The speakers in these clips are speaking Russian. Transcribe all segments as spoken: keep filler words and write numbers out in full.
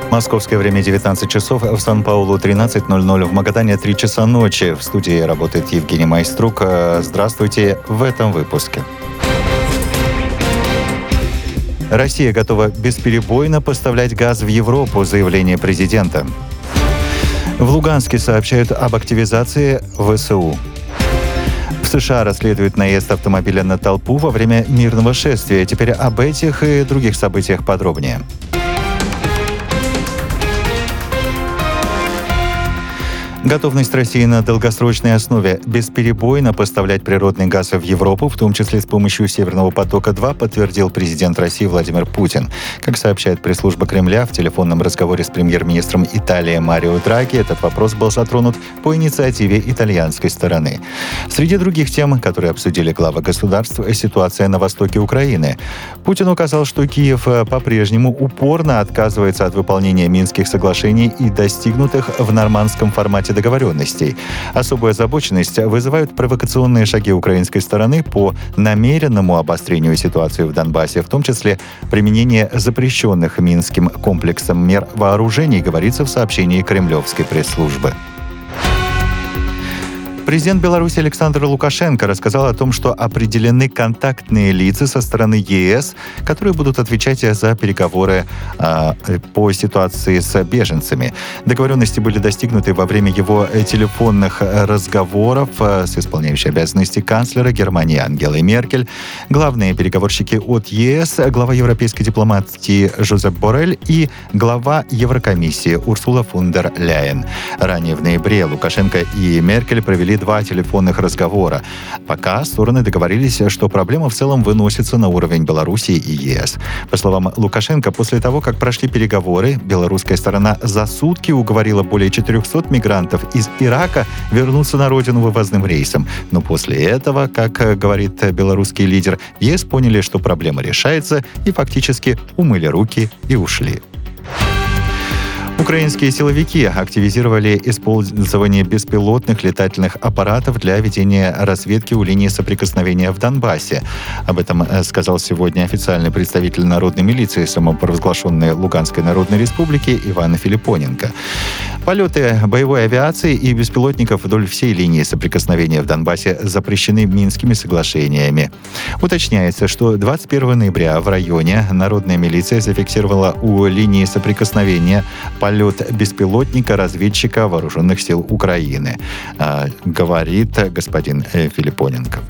Московское время девятнадцать часов, в Сан-Паулу тринадцать ноль ноль, в Магадане три часа ночи. В студии работает Евгений Майструк. Здравствуйте в этом выпуске. Россия готова бесперебойно поставлять газ в Европу, заявление президента. В Луганске сообщают об активизации ВСУ. В США расследуют наезд автомобиля на толпу во время мирного шествия. Теперь об этих и других событиях подробнее. Готовность России на долгосрочной основе бесперебойно поставлять природный газ в Европу, в том числе с помощью «Северного потока-два», подтвердил президент России Владимир Путин. Как сообщает пресс-служба Кремля, в телефонном разговоре с премьер-министром Италии Марио Драги этот вопрос был затронут по инициативе итальянской стороны. Среди других тем, которые обсудили главы государств, ситуация на востоке Украины. Путин указал, что Киев по-прежнему упорно отказывается от выполнения Минских соглашений и достигнутых в нормандском формате договоренностей. Особую озабоченность вызывают провокационные шаги украинской стороны по намеренному обострению ситуации в Донбассе, в том числе применение запрещенных Минским комплексом мер вооружений, говорится в сообщении кремлевской пресс-службы. Президент Беларуси Александр Лукашенко рассказал о том, что определены контактные лица со стороны ЕС, которые будут отвечать за переговоры э, по ситуации с беженцами. Договоренности были достигнуты во время его телефонных разговоров э, с исполняющей обязанности канцлера Германии Ангелой Меркель. Главные переговорщики от ЕС, глава европейской дипломатии Жозеп Боррель и глава Еврокомиссии Урсула фон дер Ляйен. Ранее в ноябре Лукашенко и Меркель провели два телефонных разговора. Пока стороны договорились, что проблема в целом выносится на уровень Беларуси и ЕС. По словам Лукашенко, после того, как прошли переговоры, белорусская сторона за сутки уговорила более четырехсот мигрантов из Ирака вернуться на родину вывозным рейсом. Но после этого, как говорит белорусский лидер, ЕС поняли, что проблема решается, и фактически умыли руки и ушли. Украинские силовики активизировали использование беспилотных летательных аппаратов для ведения разведки у линии соприкосновения в Донбассе. Об этом сказал сегодня официальный представитель народной милиции самопровозглашенной Луганской Народной Республики Иван Филиппоненко. Полеты боевой авиации и беспилотников вдоль всей линии соприкосновения в Донбассе запрещены Минскими соглашениями. Уточняется, что двадцать первого ноября в районе народная милиция зафиксировала у линии соприкосновения полет беспилотника-разведчика Вооруженных сил Украины, говорит господин Филиппоненко.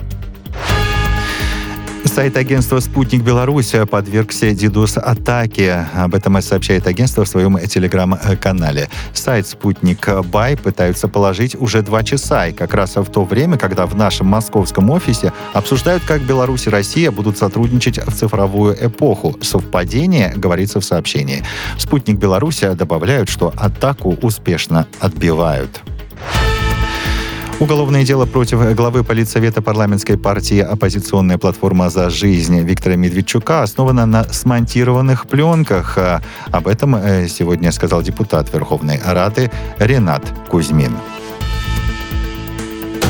Сайт агентства «Спутник Беларусь» подвергся дидос-атаке. Об этом сообщает агентство в своем телеграм-канале. Сайт «Спутник Бай» пытаются положить уже два часа. И как раз в то время, когда в нашем московском офисе обсуждают, как Беларусь и Россия будут сотрудничать в цифровую эпоху. Совпадение, говорится в сообщении. В «Спутник Беларусь» добавляют, что атаку успешно отбивают. Уголовное дело против главы Политсовета парламентской партии «Оппозиционная платформа за жизнь» Виктора Медведчука основано на смонтированных пленках. Об этом сегодня сказал депутат Верховной Рады Ренат Кузьмин.